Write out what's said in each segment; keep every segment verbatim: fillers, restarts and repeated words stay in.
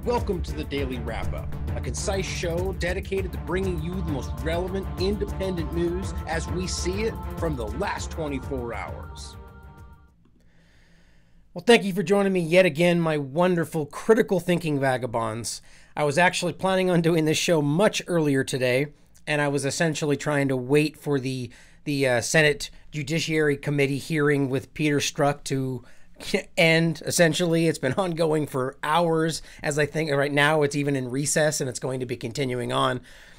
Welcome to the Daily Wrap-Up, a concise show dedicated to bringing you the most relevant independent news as we see it from the last twenty-four hours. Well, thank you for joining me yet again, my wonderful critical thinking vagabonds. I was actually planning on doing this show much earlier today, and I was essentially trying to wait for the the uh, Senate Judiciary Committee hearing with Peter Strzok to end. Essentially, it's been ongoing for hours, as I think right now it's even in recess, and it's going to be continuing on.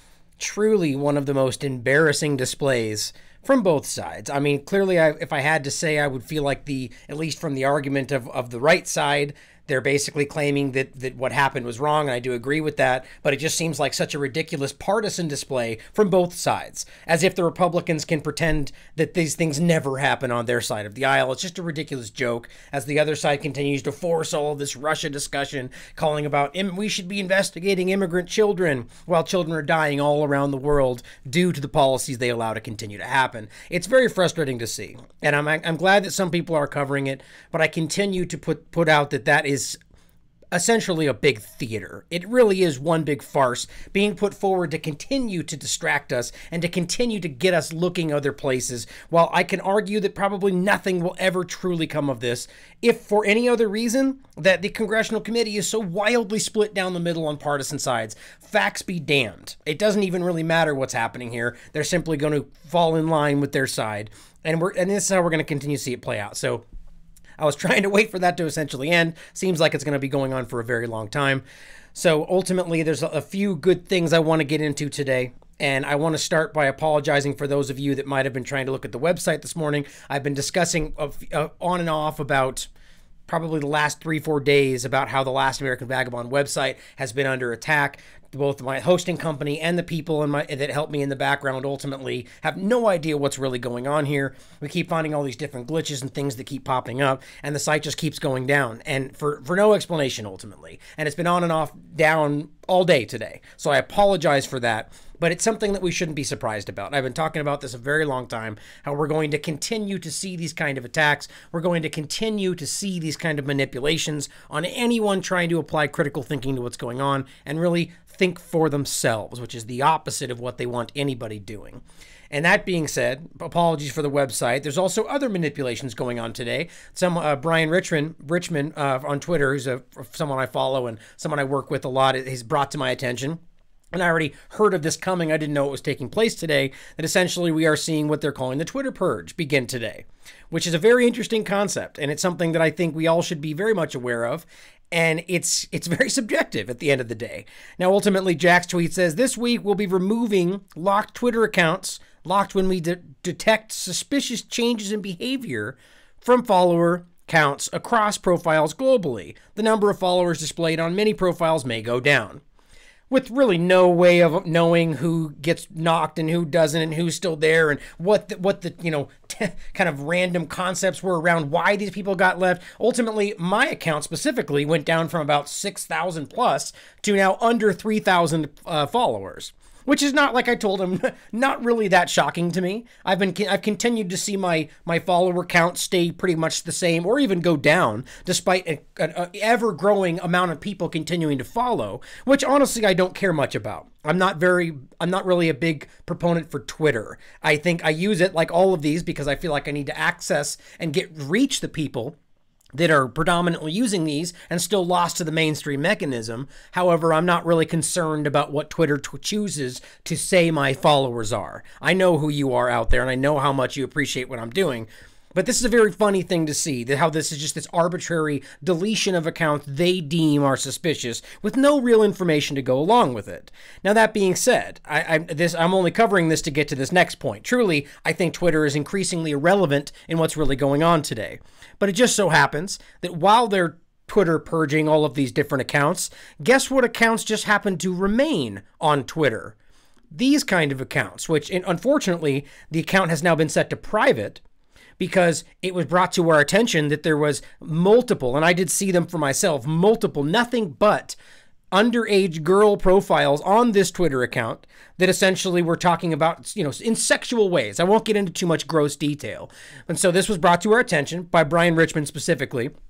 Truly one of the most embarrassing displays from both sides. I mean, clearly, I, if I had to say, I would feel like the, at least from the argument of, of the right side, they're basically claiming that, that what happened was wrong, and I do agree with that, but it just seems like such a ridiculous partisan display from both sides, as if the Republicans can pretend that these things never happen on their side of the aisle. It's just a ridiculous joke, as the other side continues to force all of this Russia discussion, calling about we should be investigating immigrant children, while children are dying all around the world due to the policies they allow to continue to happen. It's very frustrating to see, and I'm, I'm glad that some people are covering it, but I continue to put, put out that that is is essentially a big theater. It really is one big farce being put forward to continue to distract us and to continue to get us looking other places, while I can argue that probably nothing will ever truly come of this, if for any other reason that the Congressional Committee is so wildly split down the middle on partisan sides. Facts be damned. It doesn't even really matter what's happening here. They're simply going to fall in line with their side, and we're and this is how we're going to continue to see it play out. So I was trying to wait for that to essentially end. Seems like it's going to be going on for a very long time. So ultimately, there's a few good things I want to get into today. And I want to start by apologizing for those of you that might have been trying to look at the website this morning. I've been discussing uh, on and off about probably the last three, four days about how the Last American Vagabond website has been under attack. Both my hosting company and the people in my that help me in the background ultimately have no idea what's really going on here. We keep finding all these different glitches and things that keep popping up, and the site just keeps going down, and for, for no explanation ultimately. And it's been on and off down all day today. So I apologize for that, but it's something that we shouldn't be surprised about. I've been talking about this a very long time, how we're going to continue to see these kind of attacks. We're going to continue to see these kind of manipulations on anyone trying to apply critical thinking to what's going on and really think for themselves, which is the opposite of what they want anybody doing. And that being said, apologies for the website. There's also other manipulations going on today. Some uh, Brian Richmond, Richmond uh, on Twitter, who's a, someone I follow and someone I work with a lot, has brought to my attention. And I already heard of this coming. I didn't know it was taking place today, that essentially we are seeing what they're calling the Twitter purge begin today, which is a very interesting concept. And it's something that I think we all should be very much aware of. And it's it's very subjective at the end of the day. Now, ultimately, Jack's tweet says, this week we'll be removing locked Twitter accounts, locked when we de- detect suspicious changes in behavior from follower counts across profiles globally. The number of followers displayed on many profiles may go down, with really no way of knowing who gets knocked and who doesn't and who's still there and what the, what the, you know, t- kind of random concepts were around why these people got left. Ultimately, my account specifically went down from about six thousand plus to now under three thousand uh, followers, which is not, like I told him, not really that shocking to me. I've been I've continued to see my my follower count stay pretty much the same or even go down, despite a, an ever-growing amount of people continuing to follow, which honestly I don't care much about. I'm not very I'm not really a big proponent for Twitter. I think I use it like all of these because I feel like I need to access and get reach the people that are predominantly using these and still lost to the mainstream mechanism. However, I'm not really concerned about what Twitter t- chooses to say my followers are. I know who you are out there, and I know how much you appreciate what I'm doing. But this is a very funny thing to see, that how this is just this arbitrary deletion of accounts they deem are suspicious with no real information to go along with it. Now, that being said, I, I, this, I'm only covering this to get to this next point. Truly, I think Twitter is increasingly irrelevant in what's really going on today. But it just so happens that while they're Twitter purging all of these different accounts, guess what accounts just happen to remain on Twitter? These kind of accounts, which unfortunately, the account has now been set to private, because it was brought to our attention that there was multiple, and I did see them for myself, multiple, nothing but underage girl profiles on this Twitter account that essentially were talking about, you know, in sexual ways. I won't get into too much gross detail. And so this was brought to our attention by Brian Richmond specifically.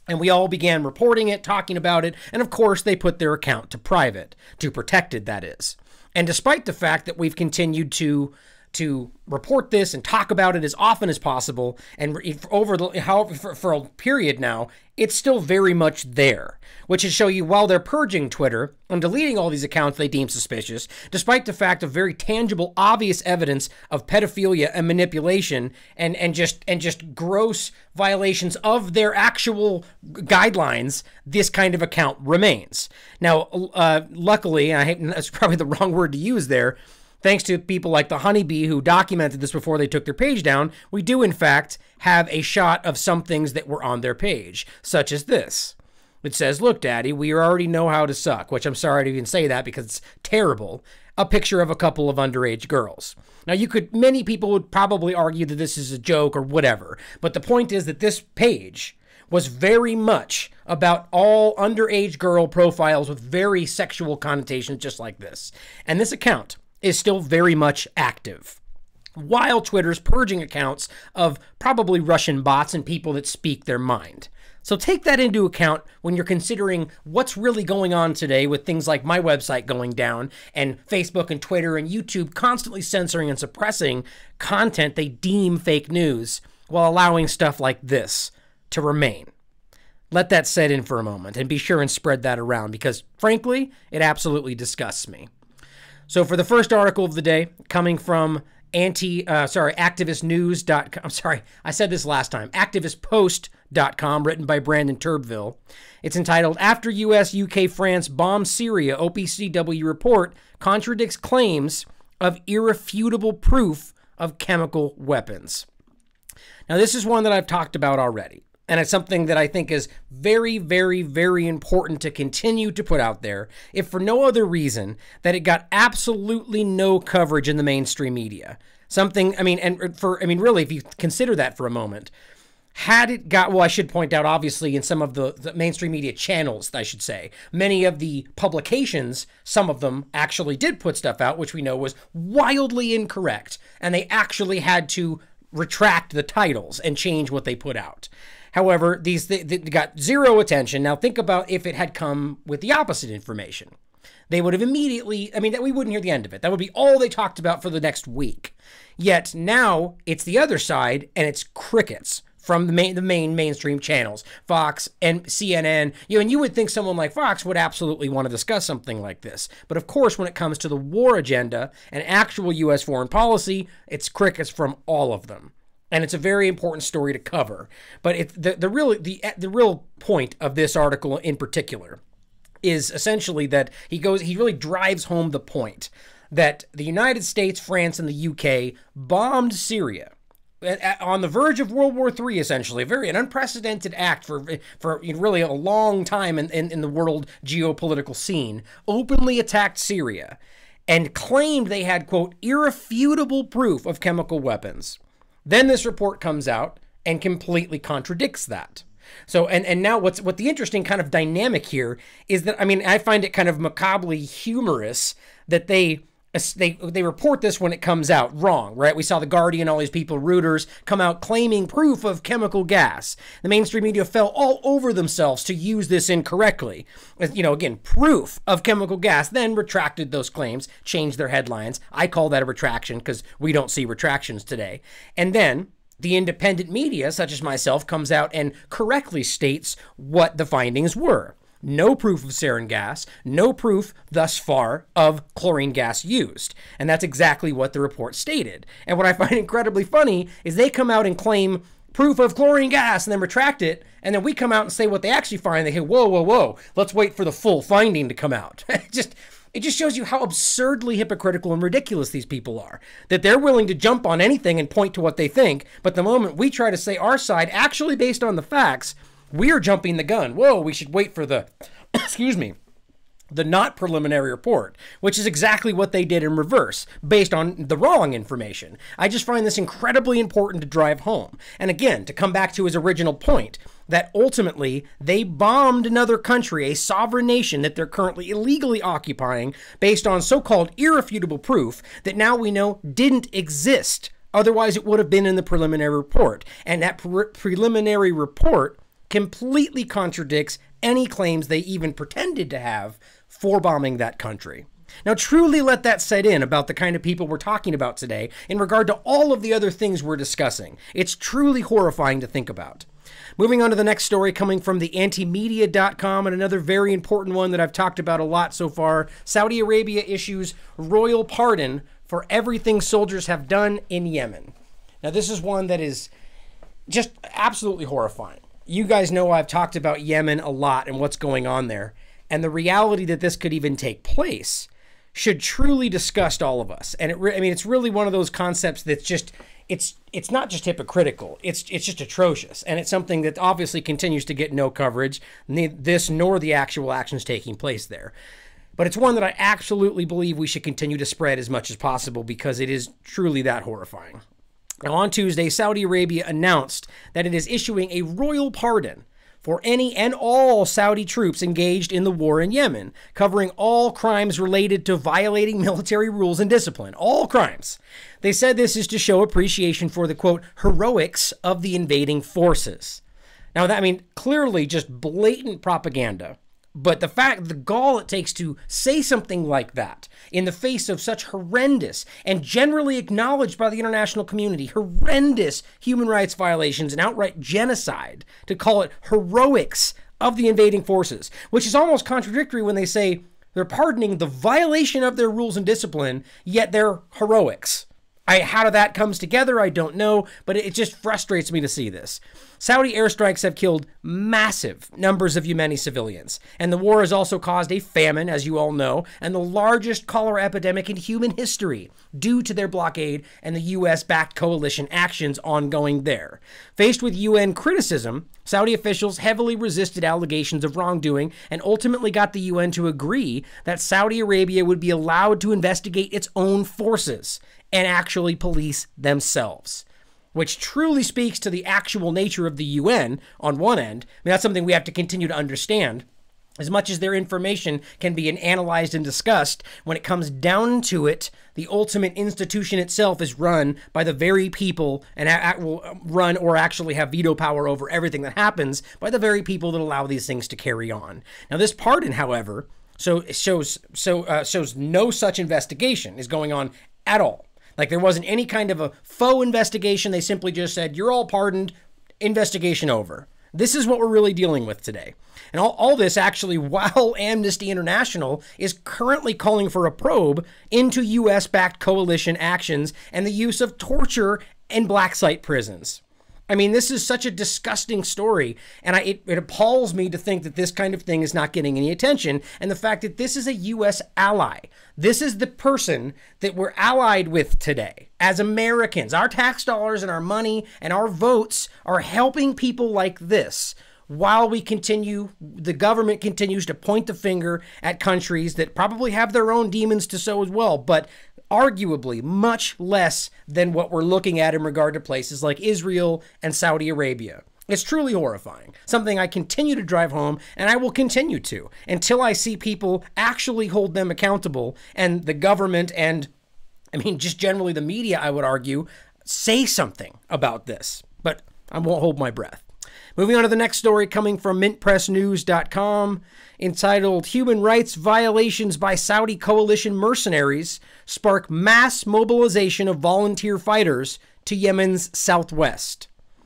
And we all began reporting it, talking about it, and of course they put their account to private, to protected, that is. And despite the fact that we've continued to to report this and talk about it as often as possible, and over the however for, for a period now, it's still very much there, which should show you while they're purging Twitter and deleting all these accounts they deem suspicious, despite the fact of very tangible, obvious evidence of pedophilia and manipulation and and just and just gross violations of their actual guidelines, this kind of account remains. Now, uh, luckily, I hate, that's probably the wrong word to use there, thanks to people like the Honeybee who documented this before they took their page down, we do in fact have a shot of some things that were on their page, such as this. It says, "Look, Daddy, we already know how to suck," which I'm sorry to even say that because it's terrible. A picture of a couple of underage girls. Now, you could, many people would probably argue that this is a joke or whatever, but the point is that this page was very much about all underage girl profiles with very sexual connotations just like this. And this account is still very much active, while Twitter's purging accounts of probably Russian bots and people that speak their mind. So take that into account when you're considering what's really going on today with things like my website going down and Facebook and Twitter and YouTube constantly censoring and suppressing content they deem fake news while allowing stuff like this to remain. Let that set in for a moment and be sure and spread that around because, frankly, it absolutely disgusts me. So for the first article of the day, coming from anti, uh, sorry, activist news dot com, I'm sorry, I said this last time, activist post dot com, written by Brandon Turbeville. It's entitled, "After U S, U K, France Bomb Syria, O P C W report contradicts claims of irrefutable proof of chemical weapons." Now, this is one that I've talked about already. And it's something that I think is very, very, very important to continue to put out there, if for no other reason that it got absolutely no coverage in the mainstream media. Something, I mean, and for, I mean, really, if you consider that for a moment, had it got, well, I should point out, obviously, in some of the, the mainstream media channels, I should say, many of the publications, some of them actually did put stuff out, which we know was wildly incorrect. And they actually had to retract the titles and change what they put out. However, these they, they got zero attention. Now think about if it had come with the opposite information. They would have immediately, I mean, that we wouldn't hear the end of it. That would be all they talked about for the next week. Yet now it's the other side and it's crickets from the main, the main mainstream channels, Fox and C N N. You know, and you would think someone like Fox would absolutely want to discuss something like this. But of course, when it comes to the war agenda and actual U S foreign policy, it's crickets from all of them. And it's a very important story to cover. But it, the, the, real, the, the real point of this article in particular is essentially that he goes, he really drives home the point that the United States, France, and the U K bombed Syria on the verge of World War Three, essentially. A very an unprecedented act for, for really a long time in, in, in the world geopolitical scene, openly attacked Syria and claimed they had, quote, irrefutable proof of chemical weapons. Then this report comes out and completely contradicts that. So, and, and now what's what the interesting kind of dynamic here is that, I mean, I find it kind of macabrely humorous that they they they report this when it comes out wrong, right? We saw The Guardian, all these people, Reuters, come out claiming proof of chemical gas. The mainstream media fell all over themselves to use this incorrectly. You know, again, proof of chemical gas, then retracted those claims, changed their headlines. I call that a retraction because we don't see retractions today. And then the independent media, such as myself, comes out and correctly states what the findings were. No proof of sarin gas, no proof thus far of chlorine gas used. And that's exactly what the report stated. And what I find incredibly funny is they come out and claim proof of chlorine gas and then retract it. And then we come out and say what they actually find. They say, whoa, whoa, whoa, let's wait for the full finding to come out. It just, it just shows you how absurdly hypocritical and ridiculous these people are. That they're willing to jump on anything and point to what they think. But the moment we try to say our side, actually based on the facts, we're jumping the gun. Whoa, we should wait for the, excuse me, the not preliminary report, which is exactly what they did in reverse, based on the wrong information. I just find this incredibly important to drive home. And again, to come back to his original point, that ultimately they bombed another country, a sovereign nation that they're currently illegally occupying, based on so-called irrefutable proof that now we know didn't exist. Otherwise, it would have been in the preliminary report. And that pre preliminary report completely contradicts any claims they even pretended to have for bombing that country. Now, truly let that set in about the kind of people we're talking about today in regard to all of the other things we're discussing. It's truly horrifying to think about. Moving on to the next story coming from the anti media dot com, and another very important one that I've talked about a lot so far. Saudi Arabia issues royal pardon for everything soldiers have done in Yemen. Now, this is one that is just absolutely horrifying. You guys know I've talked about Yemen a lot and what's going on there, and the reality that this could even take place should truly disgust all of us. And it re- I mean, it's really one of those concepts that's just, it's it's not just hypocritical, it's it's just atrocious. And it's something that obviously continues to get no coverage, neither this nor the actual actions taking place there. But it's one that I absolutely believe we should continue to spread as much as possible because it is truly that horrifying. Now, on Tuesday, Saudi Arabia announced that it is issuing a royal pardon for any and all Saudi troops engaged in the war in Yemen, covering all crimes related to violating military rules and discipline. All crimes. They said this is to show appreciation for the, quote, heroics of the invading forces. Now, that, I mean, clearly just blatant propaganda. But the fact, the gall it takes to say something like that in the face of such horrendous and generally acknowledged by the international community, horrendous human rights violations and outright genocide, to call it heroics of the invading forces, which is almost contradictory when they say they're pardoning the violation of their rules and discipline, yet they're heroics. I, how that comes together, I don't know, but it just frustrates me to see this. Saudi airstrikes have killed massive numbers of Yemeni civilians, and the war has also caused a famine, as you all know, and the largest cholera epidemic in human history due to their blockade and the U S-backed coalition actions ongoing there. Faced with U N criticism, Saudi officials heavily resisted allegations of wrongdoing and ultimately got the U N to agree that Saudi Arabia would be allowed to investigate its own forces and actually police themselves, which truly speaks to the actual nature of the U N on one end. I mean, that's something we have to continue to understand. As much as their information can be analyzed and discussed, when it comes down to it, the ultimate institution itself is run by the very people and will run or actually have veto power over everything that happens by the very people that allow these things to carry on. Now, this pardon, however, so shows so uh, shows no such investigation is going on at all. Like, there wasn't any kind of a faux investigation. They simply just said, you're all pardoned, investigation over. This is what we're really dealing with today. And all, all this actually while Amnesty International is currently calling for a probe into U S-backed coalition actions and the use of torture in black site prisons. I mean, this is such a disgusting story, and I, it, it appalls me to think that this kind of thing is not getting any attention, and the fact that this is a U S ally. This is the person that we're allied with today. As Americans, our tax dollars and our money and our votes are helping people like this, while we continue, the government continues to point the finger at countries that probably have their own demons to sow as well, but arguably much less than what we're looking at in regard to places like Israel and Saudi Arabia. It's truly horrifying, something I continue to drive home, and I will continue to until I see people actually hold them accountable, and the government and, I mean, just generally the media, I would argue, say something about this. But I won't hold my breath. Moving on to the next story coming from mint press news dot com, entitled Human Rights Violations by Saudi Coalition Mercenaries Spark Mass Mobilization of Volunteer Fighters to Yemen's southwest.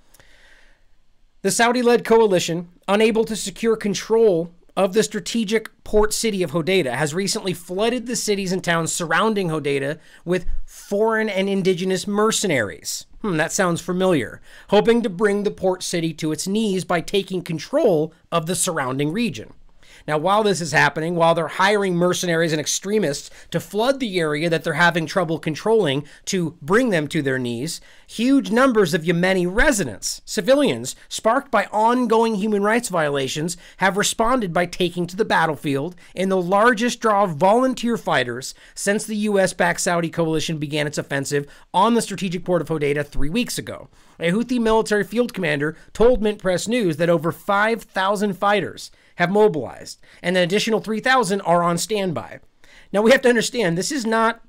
The Saudi-led coalition, unable to secure control of the strategic port city of Hodeidah, has recently flooded the cities and towns surrounding Hodeidah with foreign and indigenous mercenaries. Hmm, that sounds familiar. Hoping to bring the port city to its knees by taking control of the surrounding region. Now, while this is happening, while they're hiring mercenaries and extremists to flood the area that they're having trouble controlling to bring them to their knees, huge numbers of Yemeni residents, civilians, sparked by ongoing human rights violations, have responded by taking to the battlefield in the largest draw of volunteer fighters since the U S-backed Saudi coalition began its offensive on the strategic port of Hodeidah three weeks ago. A Houthi military field commander told Mint Press News that over five thousand fighters have mobilized, and an additional three thousand are on standby. Now, we have to understand, this is not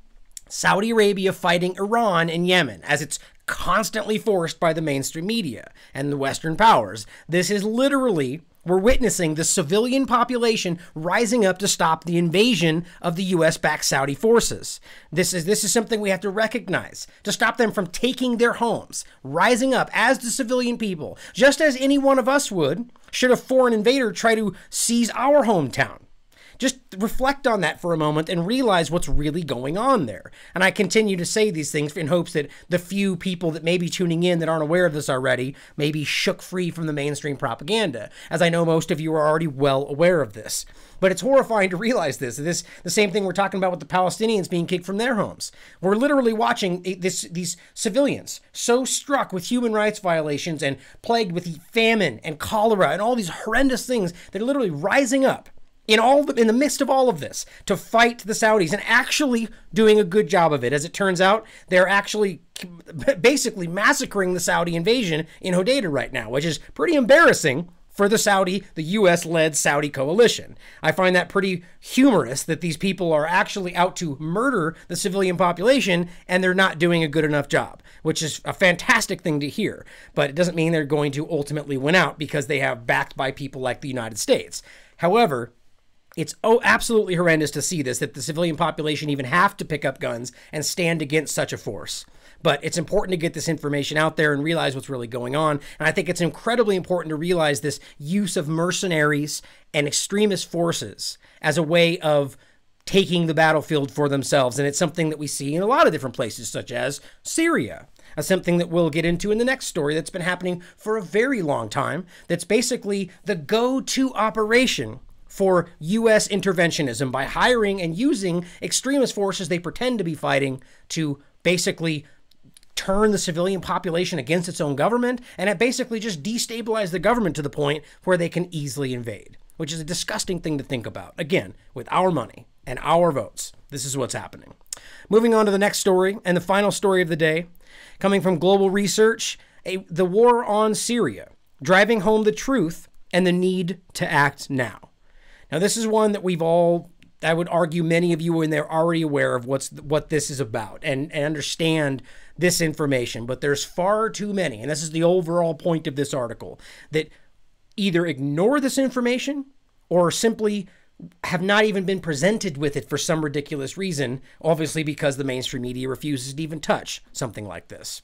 Saudi Arabia fighting Iran and Yemen, as it's constantly forced by the mainstream media and the Western powers. This is literally, we're witnessing the civilian population rising up to stop the invasion of the U S-backed Saudi forces. This is this is something we have to recognize, to stop them from taking their homes, rising up as the civilian people, just as any one of us would, should a foreign invader try to seize our hometown. Just reflect on that for a moment and realize what's really going on there. And I continue to say these things in hopes that the few people that may be tuning in that aren't aware of this already may be shook free from the mainstream propaganda, as I know most of you are already well aware of this. But it's horrifying to realize this. This the same thing we're talking about with the Palestinians being kicked from their homes. We're literally watching this, these civilians so struck with human rights violations and plagued with famine and cholera and all these horrendous things that are literally rising up in all the, in the midst of all of this to fight the Saudis, and actually doing a good job of it. As it turns out, they're actually basically massacring the Saudi invasion in Hodeidah right now, which is pretty embarrassing for the Saudi, the U S-led Saudi coalition. I find that pretty humorous that these people are actually out to murder the civilian population and they're not doing a good enough job, which is a fantastic thing to hear. But it doesn't mean they're going to ultimately win out because they have backed by people like the United States. However, it's oh, absolutely horrendous to see this, that the civilian population even have to pick up guns and stand against such a force. But it's important to get this information out there and realize what's really going on. And I think it's incredibly important to realize this use of mercenaries and extremist forces as a way of taking the battlefield for themselves. And it's something that we see in a lot of different places, such as Syria. That's something that we'll get into in the next story that's been happening for a very long time. That's basically the go-to operation for U S interventionism by hiring and using extremist forces they pretend to be fighting to basically turn the civilian population against its own government, and it basically just destabilize the government to the point where they can easily invade, which is a disgusting thing to think about. Again, with our money and our votes, this is what's happening. Moving on to the next story, and the final story of the day, coming from Global Research, a, the war on Syria, driving home the truth and the need to act now. Now, this is one that we've all, I would argue many of you in there are already aware of what's what this is about and, and understand this information, but there's far too many, and this is the overall point of this article, that either ignore this information or simply have not even been presented with it for some ridiculous reason, obviously because the mainstream media refuses to even touch something like this.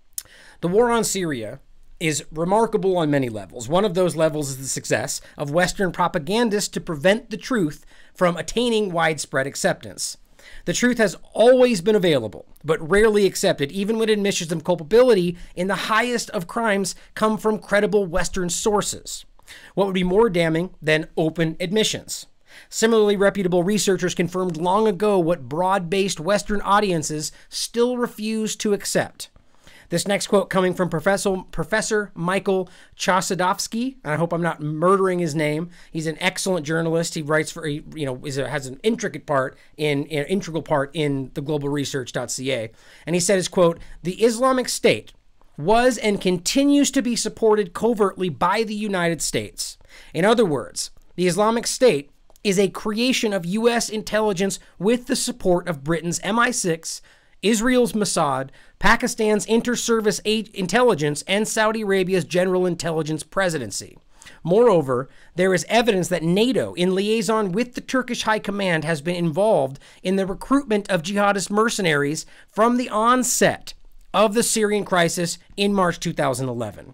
The war on Syria is remarkable on many levels. One of those levels is the success of Western propagandists to prevent the truth from attaining widespread acceptance. The truth has always been available, but rarely accepted, even when admissions of culpability in the highest of crimes come from credible Western sources. What would be more damning than open admissions? Similarly, reputable researchers confirmed long ago what broad-based Western audiences still refuse to accept. This next quote coming from Professor, Professor Michael Chossudovsky, and I hope I'm not murdering his name. He's an excellent journalist. He writes for, you know, is a, has an intricate part in, an integral part in the global research dot c a. And he said his quote, "The Islamic State was and continues to be supported covertly by the United States. In other words, the Islamic State is a creation of U S intelligence with the support of Britain's M I six, Israel's Mossad, Pakistan's Inter-Service Intelligence, and Saudi Arabia's General Intelligence Presidency. Moreover, there is evidence that NATO, in liaison with the Turkish High Command, has been involved in the recruitment of jihadist mercenaries from the onset of the Syrian crisis in March two thousand eleven.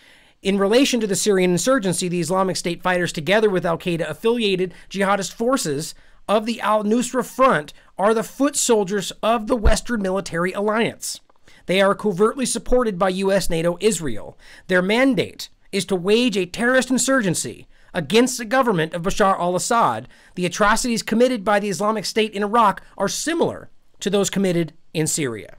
In relation to the Syrian insurgency, the Islamic State fighters, together with al-Qaeda-affiliated jihadist forces of the al-Nusra Front, are the foot soldiers of the Western military alliance. They are covertly supported by U S, NATO, Israel. Their mandate is to wage a terrorist insurgency against the government of Bashar al-Assad. The atrocities committed by the Islamic State in Iraq are similar to those committed in Syria."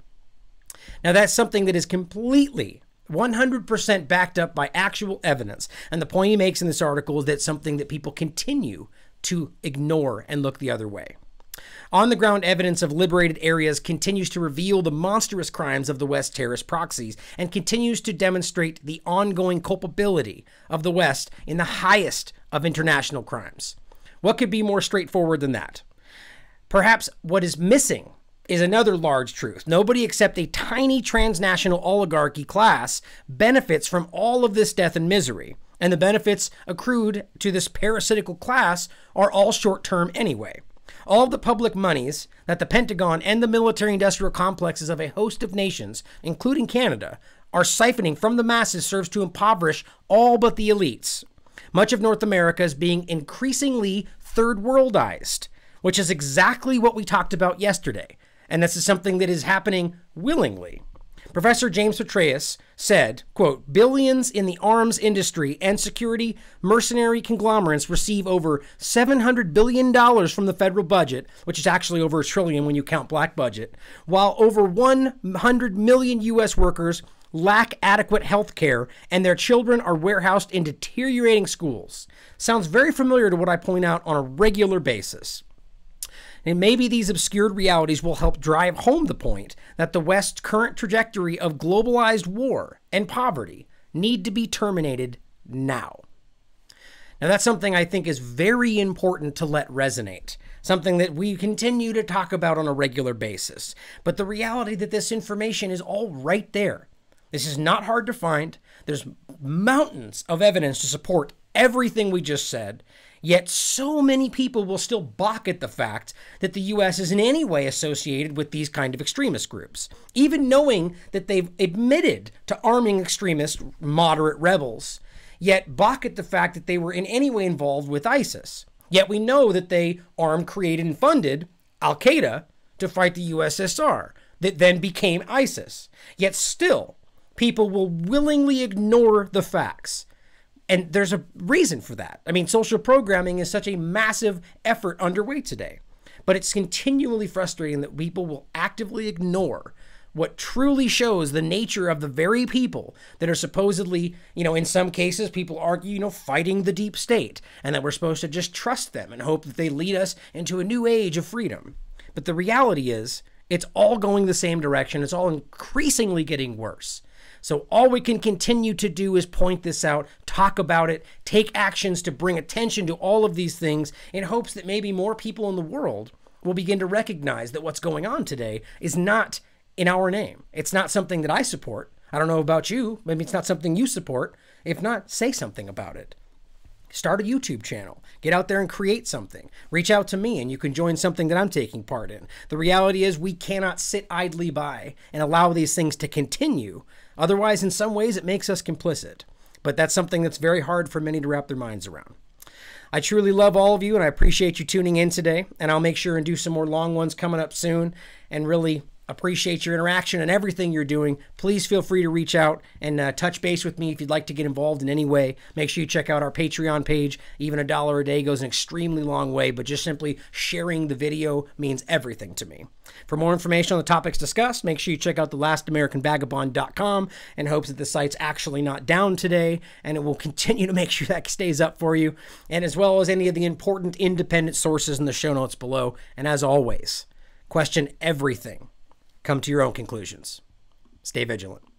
Now, that's something that is completely one hundred percent backed up by actual evidence. And the point he makes in this article is that something that people continue to ignore and look the other way. On-the-ground evidence of liberated areas continues to reveal the monstrous crimes of the West terrorist proxies and continues to demonstrate the ongoing culpability of the West in the highest of international crimes. What could be more straightforward than that? Perhaps what is missing is another large truth. Nobody except a tiny transnational oligarchy class benefits from all of this death and misery. And the benefits accrued to this parasitical class are all short-term anyway. All of the public monies that the Pentagon and the military-industrial complexes of a host of nations, including Canada, are siphoning from the masses serves to impoverish all but the elites. Much of North America is being increasingly third-worldized, which is exactly what we talked about yesterday. And this is something that is happening willingly. Professor James Petraeus said, quote, billions in the arms industry and security mercenary conglomerates receive over seven hundred billion dollars from the federal budget, which is actually over a trillion when you count black budget, while over one hundred million U S workers lack adequate health care and their children are warehoused in deteriorating schools. Sounds very familiar to what I point out on a regular basis. And maybe these obscured realities will help drive home the point that the West's current trajectory of globalized war and poverty need to be terminated now. Now, that's something I think is very important to let resonate, something that we continue to talk about on a regular basis. But the reality that this information is all right there. This is not hard to find. There's mountains of evidence to support everything we just said. Yet so many people will still balk at the fact that the U S is in any way associated with these kind of extremist groups, even knowing that they've admitted to arming extremist moderate rebels, yet balk at the fact that they were in any way involved with ISIS. Yet we know that they armed, created, and funded Al-Qaeda to fight the U S S R, that then became ISIS. Yet still, people will willingly ignore the facts. And there's a reason for that. I mean, social programming is such a massive effort underway today. But it's continually frustrating that people will actively ignore what truly shows the nature of the very people that are supposedly, you know, in some cases, people argue, you know, fighting the deep state, and that we're supposed to just trust them and hope that they lead us into a new age of freedom. But the reality is, it's all going the same direction. It's all increasingly getting worse. So all we can continue to do is point this out, talk about it, take actions to bring attention to all of these things in hopes that maybe more people in the world will begin to recognize that what's going on today is not in our name. It's not something that I support. I don't know about you. Maybe it's not something you support. If not, say something about it. Start a YouTube channel. Get out there and create something. Reach out to me and you can join something that I'm taking part in. The reality is we cannot sit idly by and allow these things to continue. Otherwise, in some ways, it makes us complicit. But that's something that's very hard for many to wrap their minds around. I truly love all of you and I appreciate you tuning in today. And I'll make sure and do some more long ones coming up soon and really appreciate your interaction and everything you're doing. Please feel free to reach out and uh, touch base with me if you'd like to get involved in any way. Make sure you check out our Patreon page. Even a dollar a day goes an extremely long way, but just simply sharing the video means everything to me. For more information on the topics discussed, make sure you check out the last american vagabond dot com in hopes that the site's actually not down today, and it will continue to make sure that stays up for you, and as well as any of the important independent sources in the show notes below. And as always, question everything. Come to your own conclusions. Stay vigilant.